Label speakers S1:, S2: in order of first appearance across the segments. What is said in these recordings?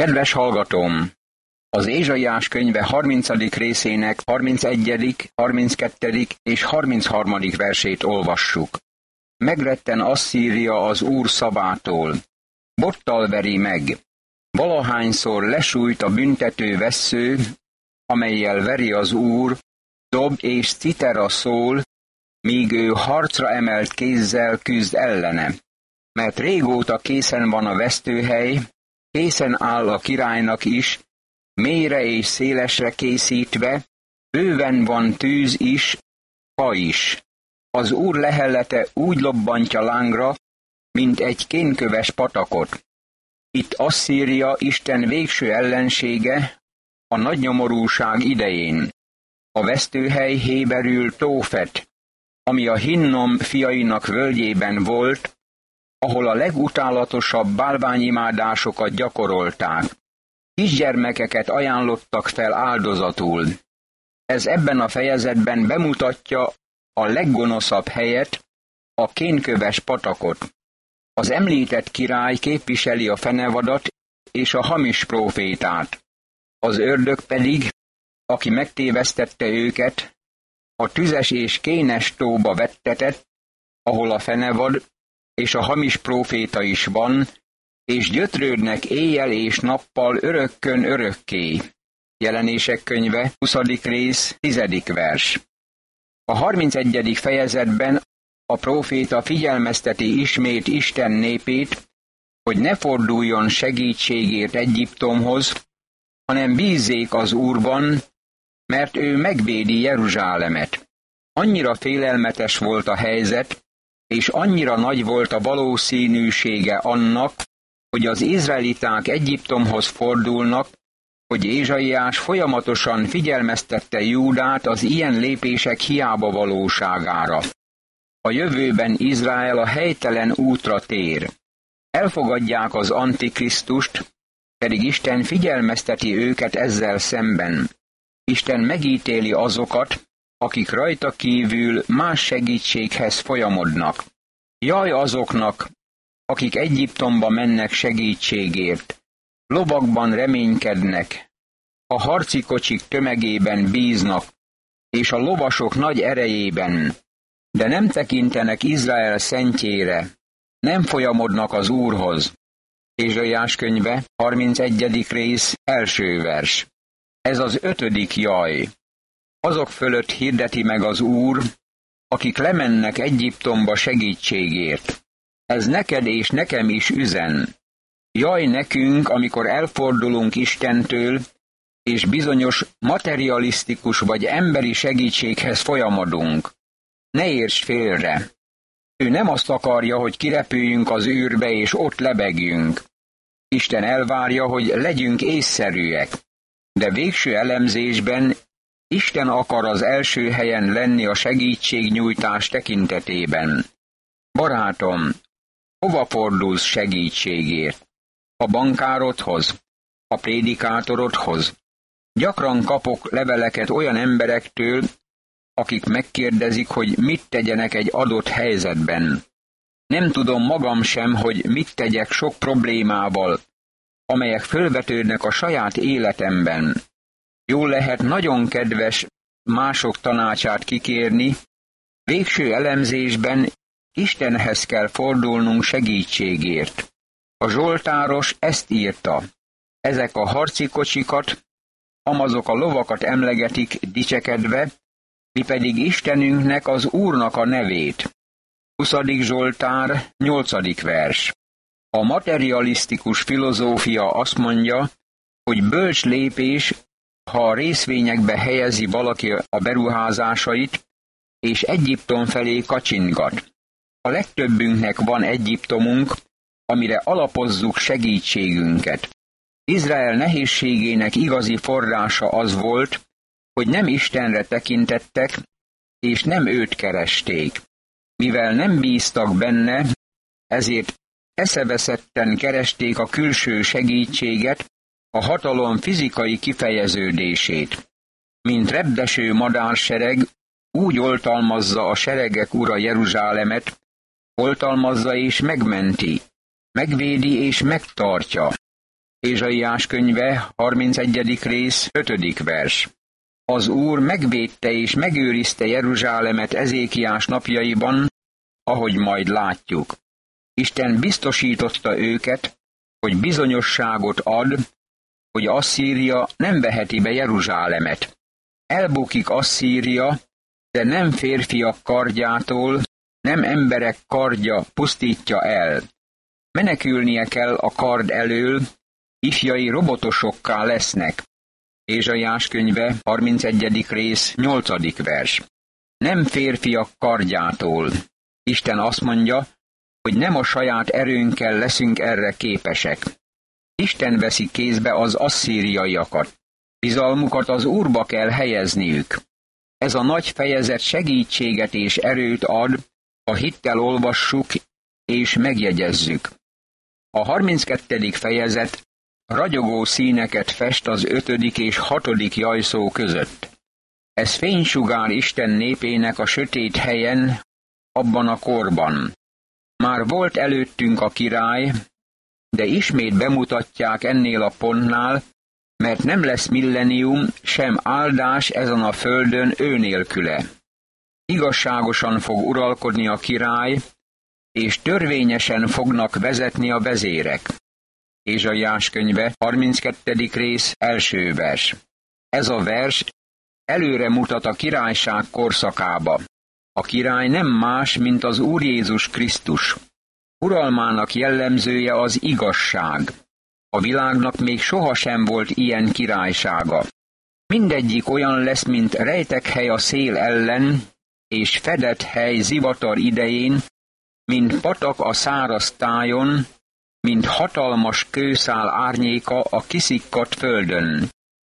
S1: Kedves hallgatóm! Az Ézsaiás könyve 30. részének 31., 32. és 33. versét olvassuk. Megretten Asszíria az Úr szavától. Bottal veri meg. Valahányszor lesújt a büntető vessző, amellyel veri az Úr, dob és citera szól, míg ő harcra emelt kézzel küzd ellene. Mert régóta készen van a vesztőhely, készen áll a királynak is, mélyre és szélesre készítve, bőven van tűz is, fa is. Az Úr lehellete úgy lobbantja lángra, mint egy kénköves patakot. Itt Asszíria Isten végső ellensége a nagy nyomorúság idején. A vesztőhely héberül Tófet, ami a Hinnom fiainak völgyében volt, ahol a legutálatosabb bálványimádásokat gyakorolták. Kisgyermekeket ajánlottak fel áldozatul. Ez ebben a fejezetben bemutatja a leggonoszabb helyet, a kénköves patakot. Az említett király képviseli a fenevadat és a hamis prófétát. Az ördög pedig, aki megtévesztette őket, a tüzes és kénes tóba vettetett, ahol a fenevad és a hamis próféta is van, és gyötrődnek éjjel és nappal örökkön örökké. Jelenések könyve, 20. rész, 10. vers. A 31. fejezetben a próféta figyelmezteti ismét Isten népét, hogy ne forduljon segítségért Egyiptomhoz, hanem bízzék az Úrban, mert ő megvédi Jeruzsálemet. Annyira félelmetes volt a helyzet, és annyira nagy volt a valószínűsége annak, hogy az izraeliták Egyiptomhoz fordulnak, hogy Ézsaiás folyamatosan figyelmeztette Júdát az ilyen lépések hiába valóságára. A jövőben Izrael a helytelen útra tér. Elfogadják az Antikrisztust, pedig Isten figyelmezteti őket ezzel szemben. Isten megítéli azokat, akik rajta kívül más segítséghez folyamodnak. Jaj azoknak, akik Egyiptomba mennek segítségért, lovakban reménykednek, a harci kocsik tömegében bíznak, és a lovasok nagy erejében, de nem tekintenek Izrael szentjére, nem folyamodnak az Úrhoz. Ézsaiás könyve, 31. rész, 1. vers. Ez az 5. jaj. Azok fölött hirdeti meg az Úr, akik lemennek Egyiptomba segítségért. Ez neked és nekem is üzen. Jaj nekünk, amikor elfordulunk Istentől, és bizonyos materialisztikus vagy emberi segítséghez folyamodunk. Ne érts félre! Ő nem azt akarja, hogy kirepüljünk az űrbe és ott lebegjünk. Isten elvárja, hogy legyünk észszerűek, de végső elemzésben Isten akar az első helyen lenni a segítségnyújtás tekintetében. Barátom, hova fordulsz segítségért? A bankárodhoz? A prédikátorodhoz? Gyakran kapok leveleket olyan emberektől, akik megkérdezik, hogy mit tegyenek egy adott helyzetben. Nem tudom magam sem, hogy mit tegyek sok problémával, amelyek fölvetődnek a saját életemben. Jól lehet nagyon kedves mások tanácsát kikérni, végső elemzésben Istenhez kell fordulnunk segítségért. A zsoltáros ezt írta: ezek a harci kocsikat, amazok a lovakat emlegetik dicsekedve, mi pedig Istenünknek, az Úrnak a nevét. 20. Zsoltár, 8. vers. A materialisztikus filozófia azt mondja, hogy bölcs lépés, ha a részvényekbe helyezi valaki a beruházásait, és Egyiptom felé kacsingat. A legtöbbünknek van Egyiptomunk, amire alapozzuk segítségünket. Izrael nehézségének igazi forrása az volt, hogy nem Istenre tekintettek, és nem őt keresték. Mivel nem bíztak benne, ezért eszeveszetten keresték a külső segítséget, a hatalom fizikai kifejeződését. Mint repdeső madársereg, úgy oltalmazza a seregek ura Jeruzsálemet, oltalmazza és megmenti, megvédi és megtartja. Ézsaiás könyve, 31. rész, 5. vers. Az Úr megvédte és megőrizte Jeruzsálemet Ezékiás napjaiban, ahogy majd látjuk. Isten biztosította őket, hogy bizonyosságot ad, hogy Asszíria nem veheti be Jeruzsálemet. Elbukik Asszíria, de nem férfiak kardjától, nem emberek kardja pusztítja el. Menekülnie kell a kard elől, ifjai robotosokká lesznek. Ézsaiás könyve, 31. rész, 8. vers. Nem férfiak kardjától. Isten azt mondja, hogy nem a saját erőnkkel leszünk erre képesek. Isten veszi kézbe az asszíriaiakat. Bizalmukat az Úrba kell helyezniük. Ez a nagy fejezet segítséget és erőt ad, ha hittel olvassuk és megjegyezzük. A 32. fejezet ragyogó színeket fest az 5. és 6. jajszó között. Ez fénysugár Isten népének a sötét helyen, abban a korban. Már volt előttünk a király, de ismét bemutatják ennél a pontnál, mert nem lesz millennium, sem áldás ezen a földön ő nélküle. Igazságosan fog uralkodni a király, és törvényesen fognak vezetni a vezérek. Ézsaiás könyve, 32. rész, 1. vers. Ez a vers előre mutat a királyság korszakába. A király nem más, mint az Úr Jézus Krisztus. Uralmának jellemzője az igazság. A világnak még sohasem volt ilyen királysága. Mindegyik olyan lesz, mint rejtekhely a szél ellen, és fedett hely zivatar idején, mint patak a száraz tájon, mint hatalmas kőszál árnyéka a kiszikkadt földön.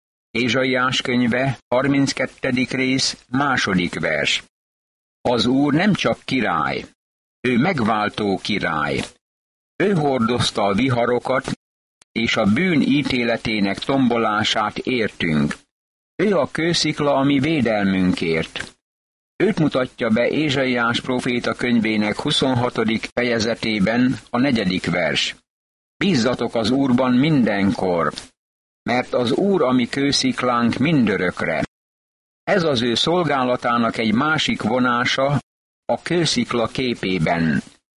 S1: Ézsaiás könyve, 32. rész, 2. vers. Az Úr nem csak király, ő megváltó király. Ő hordozta a viharokat, és a bűn ítéletének tombolását értünk. Ő a kőszikla a mi védelmünkért. Őt mutatja be Ézsaiás próféta könyvének 26. fejezetében a 4. vers. Bízzatok az Úrban mindenkor, mert az Úr a mi kősziklánk mindörökre. Ez az ő szolgálatának egy másik vonása a kőszikla képében.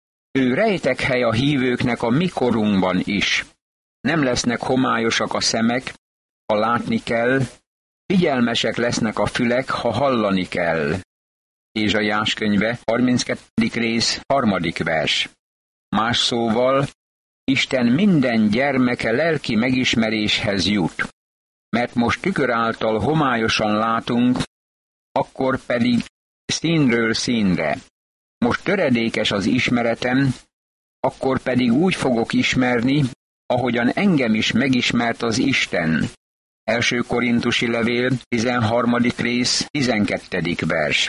S1: Ő rejtekhely a hívőknek a mi korunkban is. Nem lesznek homályosak a szemek, ha látni kell, figyelmesek lesznek a fülek, ha hallani kell. Ézsaiás könyve, 32. rész, 3. vers. Más szóval, Isten minden gyermeke lelki megismeréshez jut. Mert most tükör által homályosan látunk, akkor pedig színről színre. Most töredékes az ismeretem, akkor pedig úgy fogok ismerni, ahogyan engem is megismert az Isten. 1. Korintusi levél, 13. rész, 12. vers.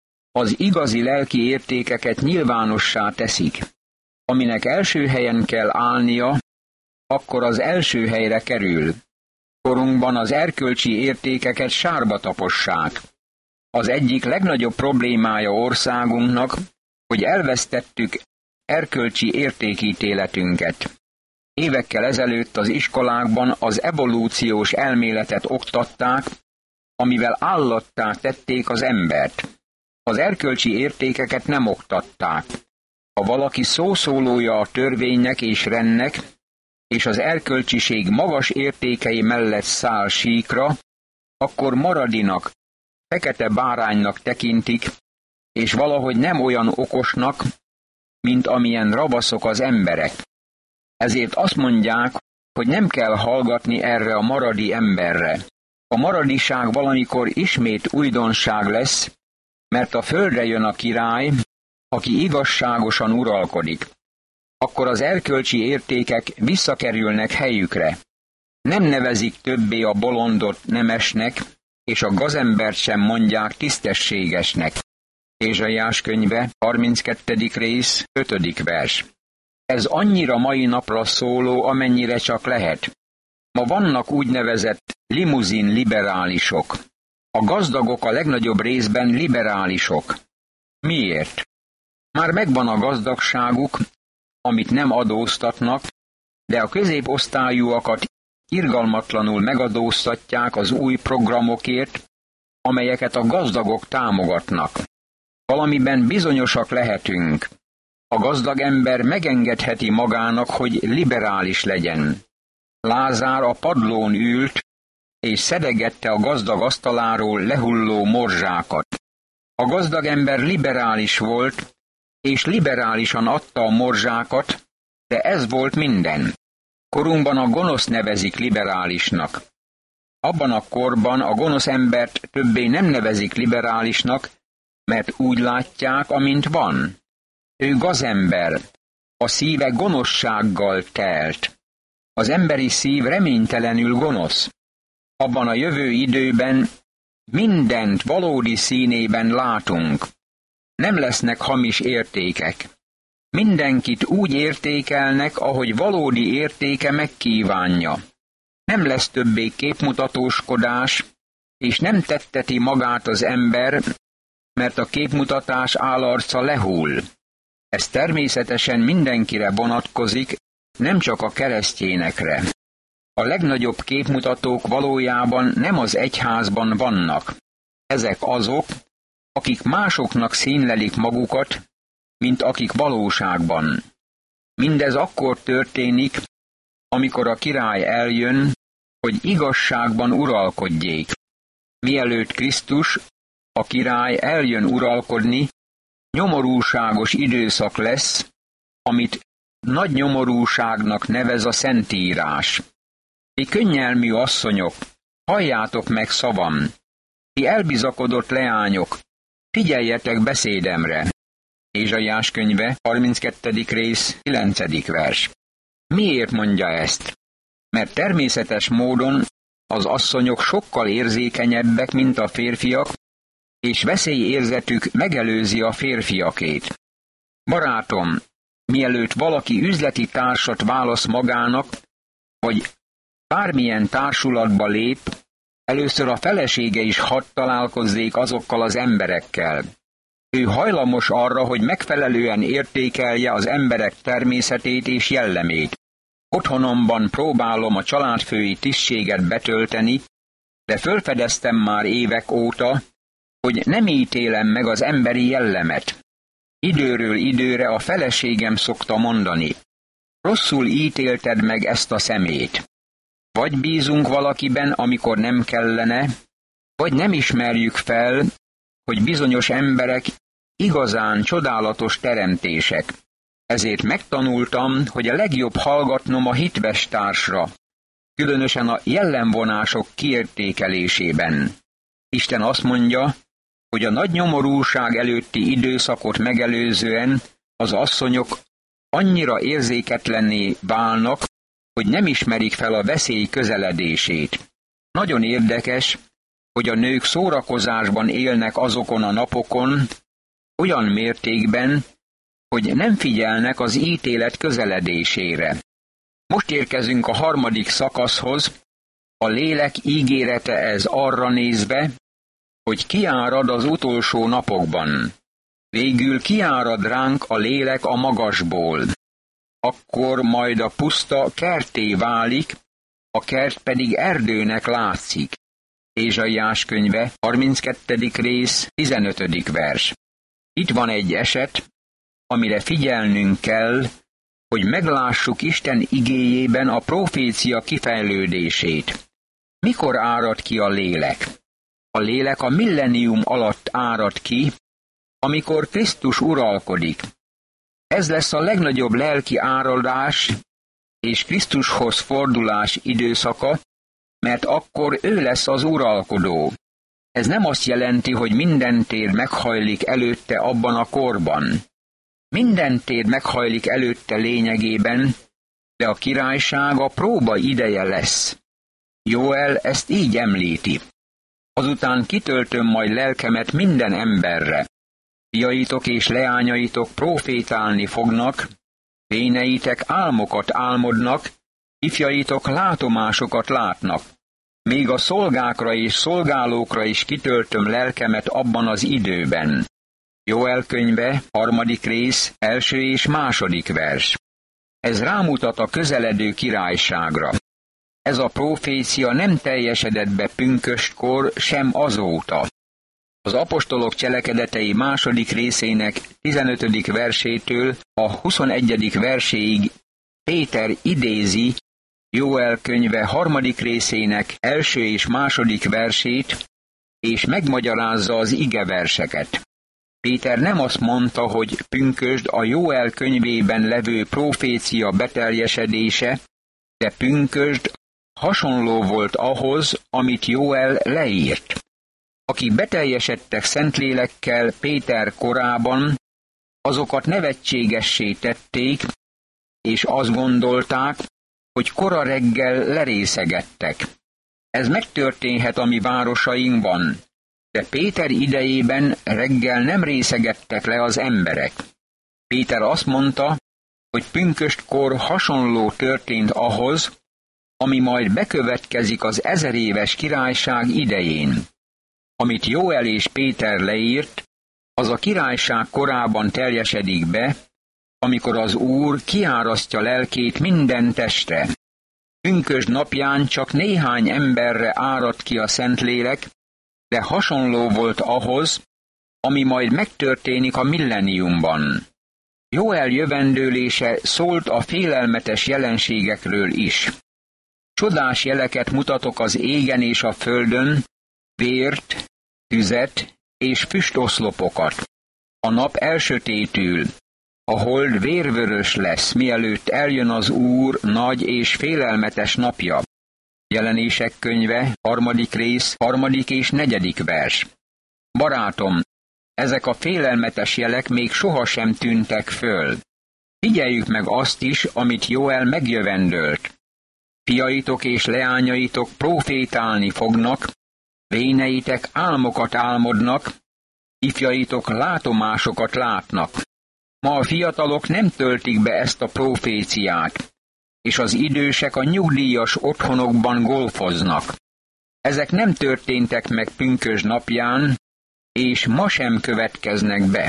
S1: Az igazi lelki értékeket nyilvánossá teszik. Aminek első helyen kell állnia, akkor az első helyre kerül. Korunkban az erkölcsi értékeket sárba tapossák. Az egyik legnagyobb problémája országunknak, hogy elvesztettük erkölcsi értékítéletünket. Évekkel ezelőtt az iskolákban az evolúciós elméletet oktatták, amivel állattá tették az embert. Az erkölcsi értékeket nem oktatták. Ha valaki szószólója a törvénynek és rendnek, és az erkölcsiség magas értékei mellett száll síkra, akkor maradinak, fekete báránynak tekintik, és valahogy nem olyan okosnak, mint amilyen ravaszok az emberek. Ezért azt mondják, hogy nem kell hallgatni erre a maradi emberre. A maradiság valamikor ismét újdonság lesz, mert a földre jön a király, aki igazságosan uralkodik. Akkor az erkölcsi értékek visszakerülnek helyükre. Nem nevezik többé a bolondot nemesnek, és a gazembert sem mondják tisztességesnek. Ézsaiás könyve, 32. rész, 5. vers. Ez annyira mai napra szóló, amennyire csak lehet. Ma vannak úgynevezett limuzin liberálisok. A gazdagok a legnagyobb részben liberálisok. Miért? Már megvan a gazdagságuk, amit nem adóztatnak, de a középosztályúakat irgalmatlanul megadóztatják az új programokért, amelyeket a gazdagok támogatnak. Valamiben bizonyosak lehetünk. A gazdag ember megengedheti magának, hogy liberális legyen. Lázár a padlón ült, és szedegette a gazdag asztaláról lehulló morzsákat. A gazdag ember liberális volt, és liberálisan adta a morzsákat, de ez volt minden. Korunkban a gonosz nevezik liberálisnak. Abban a korban a gonosz embert többé nem nevezik liberálisnak, mert úgy látják, amint van. Ő gazember, a szíve gonoszsággal telt. Az emberi szív reménytelenül gonosz. Abban a jövő időben mindent valódi színében látunk. Nem lesznek hamis értékek. Mindenkit úgy értékelnek, ahogy valódi értéke megkívánja. Nem lesz többé képmutatóskodás, és nem tetteti magát az ember, mert a képmutatás állarca lehull. Ez természetesen mindenkire vonatkozik, nem csak a keresztényekre. A legnagyobb képmutatók valójában nem az egyházban vannak. Ezek azok, akik másoknak színlelik magukat, mint akik valóságban. Mindez akkor történik, amikor a király eljön, hogy igazságban uralkodjék. Mielőtt Krisztus, a király eljön uralkodni, nyomorúságos időszak lesz, amit nagy nyomorúságnak nevez a Szentírás. Ti könnyelmű asszonyok, halljátok meg szavam! Ti elbizakodott leányok, figyeljetek beszédemre! Ézsaiás könyve, 32. rész, 9. vers. Miért mondja ezt? Mert természetes módon az asszonyok sokkal érzékenyebbek, mint a férfiak, és veszélyérzetük megelőzi a férfiakét. Barátom, mielőtt valaki üzleti társat válasz magának, vagy bármilyen társulatba lép, először a felesége is hadd találkozzék azokkal az emberekkel. Ő hajlamos arra, hogy megfelelően értékelje az emberek természetét és jellemét. Otthonomban próbálom a családfői tisztséget betölteni, de fölfedeztem már évek óta, hogy nem ítélem meg az emberi jellemet. Időről időre a feleségem szokta mondani: rosszul ítélted meg ezt a szemét. Vagy bízunk valakiben, amikor nem kellene, vagy nem ismerjük fel, hogy bizonyos emberek igazán csodálatos teremtések. Ezért megtanultam, hogy a legjobb hallgatnom a hitves társra, különösen a jellemvonások kiértékelésében. Isten azt mondja, hogy a nagy nyomorúság előtti időszakot megelőzően az asszonyok annyira érzéketlenné válnak, hogy nem ismerik fel a veszély közeledését. Nagyon érdekes, hogy a nők szórakozásban élnek azokon a napokon, olyan mértékben, hogy nem figyelnek az ítélet közeledésére. Most érkezünk a 3. szakaszhoz, a lélek ígérete ez arra nézve, hogy kiárad az utolsó napokban. Végül kiárad ránk a lélek a magasból. Akkor majd a puszta kertté válik, a kert pedig erdőnek látszik. Ézsaiás könyve, 32. rész, 15. vers. Itt van egy eset, amire figyelnünk kell, hogy meglássuk Isten igéjében a profécia kifejlődését. Mikor árad ki a lélek? A lélek a millennium alatt árad ki, amikor Krisztus uralkodik. Ez lesz a legnagyobb lelki áradás és Krisztushoz fordulás időszaka, mert akkor ő lesz az uralkodó. Ez nem azt jelenti, hogy minden tér meghajlik előtte abban a korban. Minden tér meghajlik előtte lényegében, de a királyság a próba ideje lesz. Jóel ezt így említi. Azután kitöltöm majd lelkemet minden emberre. Fiaitok és leányaitok profétálni fognak, fényeitek álmokat álmodnak, ifjaitok látomásokat látnak. Még a szolgákra és szolgálókra is kitöltöm lelkemet abban az időben. Jóel könyve, 3. rész, 1. és 2. vers. Ez rámutat a közeledő királyságra. Ez a profécia nem teljesedett be pünköstkor, sem azóta. Az apostolok cselekedetei 2. részének 15. versétől a 21. verséig Péter idézi Jóel könyve 3. részének 1. és 2. versét, és megmagyarázza az igeverseket. Péter nem azt mondta, hogy pünkösd a Jóel könyvében levő profécia beteljesedése, de pünkösd hasonló volt ahhoz, amit Jóel leírt. Akik beteljesedtek Szentlélekkel Péter korában, azokat nevetségessé tették, és azt gondolták, hogy kora reggel lerészegettek. Ez megtörténhet a mi városainkban, de Péter idejében reggel nem részegettek le az emberek. Péter azt mondta, hogy pünköstkor hasonló történt ahhoz, ami majd bekövetkezik az 1000 éves királyság idején. Amit Jóel és Péter leírt, az a királyság korában teljesedik be, amikor az Úr kiárasztja lelkét minden testre. Pünkösd napján csak néhány emberre árad ki a Szentlélek, de hasonló volt ahhoz, ami majd megtörténik a millenniumban. Jóel jövendőlése szólt a félelmetes jelenségekről is. Csodás jeleket mutatok az égen és a földön, vért, tüzet és füstoszlopokat. A nap elsötétül, a hold vérvörös lesz, mielőtt eljön az Úr nagy és félelmetes napja. Jelenések könyve, 3. rész, 3. és 4. vers. Barátom, ezek a félelmetes jelek még sohasem tűntek föl. Figyeljük meg azt is, amit Jóel megjövendölt. Fiaitok és leányaitok profétálni fognak, véneitek álmokat álmodnak, ifjaitok látomásokat látnak. Ma a fiatalok nem töltik be ezt a proféciát, és az idősek a nyugdíjas otthonokban golfoznak. Ezek nem történtek meg pünkösd napján, és ma sem következnek be.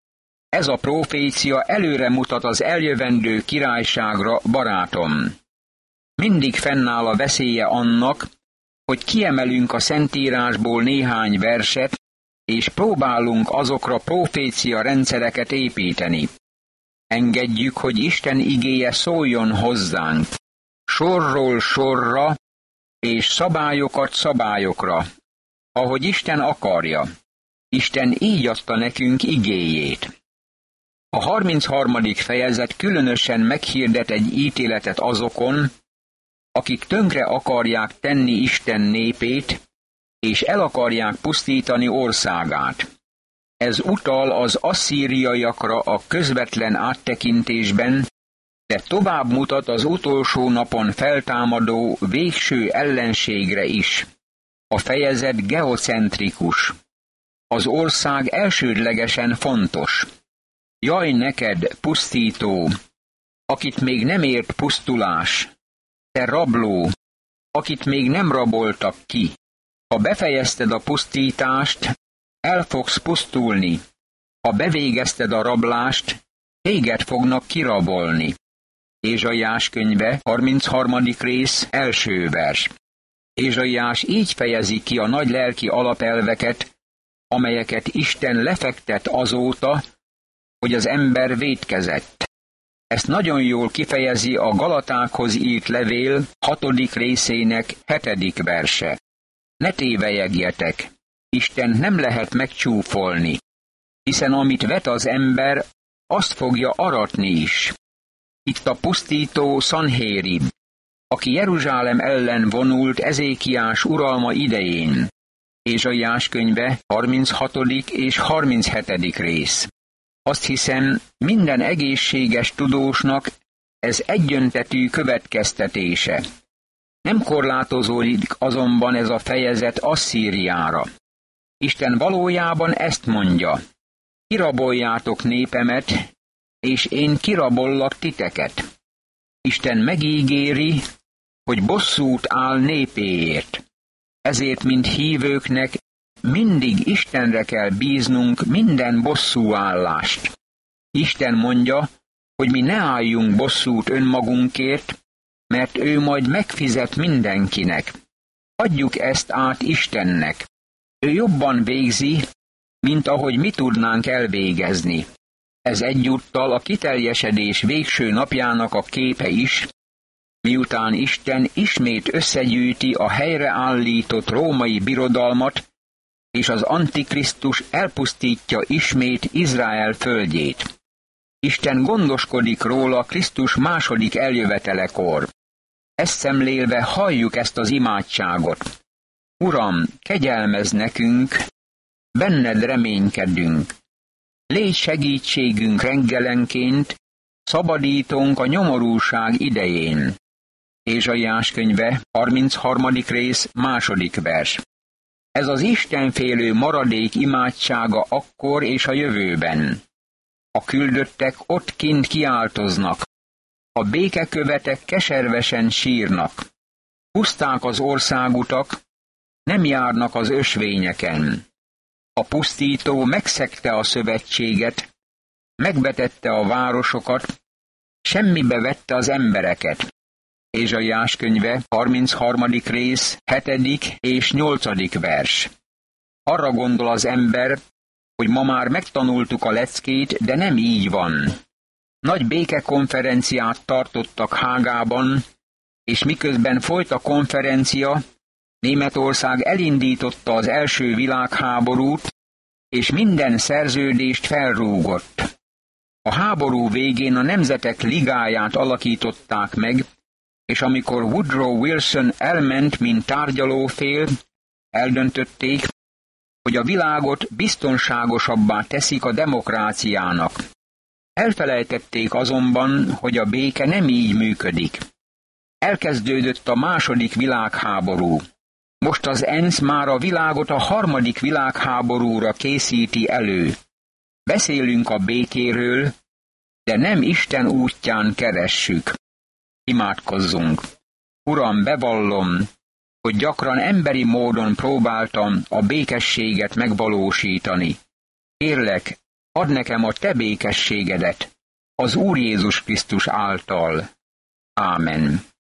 S1: Ez a profécia előre mutat az eljövendő királyságra, barátom. Mindig fennáll a veszélye annak, hogy kiemelünk a Szentírásból néhány verset, és próbálunk azokra profécia rendszereket építeni. Engedjük, hogy Isten igéje szóljon hozzánk, sorról sorra, és szabályokat szabályokra, ahogy Isten akarja. Isten így adta nekünk igéjét. A 33. fejezet különösen meghirdet egy ítéletet azokon, akik tönkre akarják tenni Isten népét, és el akarják pusztítani országát. Ez utal az asszíriaiakra a közvetlen áttekintésben, de tovább mutat az utolsó napon feltámadó végső ellenségre is. A fejezet geocentrikus. Az ország elsődlegesen fontos. Jaj neked, pusztító, akit még nem ért pusztulás, te rabló, akit még nem raboltak ki. Ha befejezted a pusztítást, el fogsz pusztulni. Ha bevégezted a rablást, téged fognak kirabolni. Ézsaiás könyve, 33. rész, 1. vers. Ézsaiás így fejezi ki a nagy lelki alapelveket, amelyeket Isten lefektet azóta, hogy az ember vétkezett. Ezt nagyon jól kifejezi a Galatákhoz írt levél 6. részének 7. verse. Ne tévelyegjetek, Isten nem lehet megcsúfolni, hiszen amit vet az ember, azt fogja aratni is. Itt a pusztító Szanhérib, aki Jeruzsálem ellen vonult Ezékiás uralma idején. Ézsaiás könyve, 36. és 37. rész. Azt hiszem, minden egészséges tudósnak ez egyöntetű következtetése. Nem korlátozódik azonban ez a fejezet Asszíriára. Isten valójában ezt mondja: kiraboljátok népemet, és én kirabollak titeket. Isten megígéri, hogy bosszút áll népéért. Ezért, mint hívőknek, mindig Istenre kell bíznunk minden bosszúállást. Isten mondja, hogy mi ne álljunk bosszút önmagunkért, mert ő majd megfizet mindenkinek. Adjuk ezt át Istennek. Ő jobban végzi, mint ahogy mi tudnánk elvégezni. Ez egyúttal a kiteljesedés végső napjának a képe is, miután Isten ismét összegyűjti a helyreállított római birodalmat, és az Antikrisztus elpusztítja ismét Izrael földjét. Isten gondoskodik róla Krisztus második eljövetelekor. Ezt szemlélve halljuk ezt az imádságot. Uram, kegyelmezz nekünk, benned reménykedünk. Légy segítségünk reggelenként, szabadítónk a nyomorúság idején. Ézsaiás könyve, 33. rész, 2. vers. Ez az istenfélő maradék imádsága akkor és a jövőben. A küldöttek ott kint kiáltoznak, a békekövetek keservesen sírnak. Puszták az országutak, nem járnak az ösvényeken. A pusztító megszegte a szövetséget, megvetette a városokat, semmibe vette az embereket. Ézsaiás könyve, 33. rész, 7. és 8. vers. Arra gondol az ember, hogy ma már megtanultuk a leckét, de nem így van. Nagy békekonferenciát tartottak Hágában, és miközben folyt a konferencia, Németország elindította az első világháborút, és minden szerződést felrúgott. A háború végén a Nemzetek Ligáját alakították meg, és amikor Woodrow Wilson elment, mint tárgyalófél, eldöntötték, hogy a világot biztonságosabbá teszik a demokráciának. Elfelejtették azonban, hogy a béke nem így működik. Elkezdődött a második világháború. Most az ENSZ már a világot a harmadik világháborúra készíti elő. Beszélünk a békéről, de nem Isten útján keressük. Imádkozzunk. Uram, bevallom, hogy gyakran emberi módon próbáltam a békességet megvalósítani. Kérlek, add nekem a te békességedet, az Úr Jézus Krisztus által. Ámen.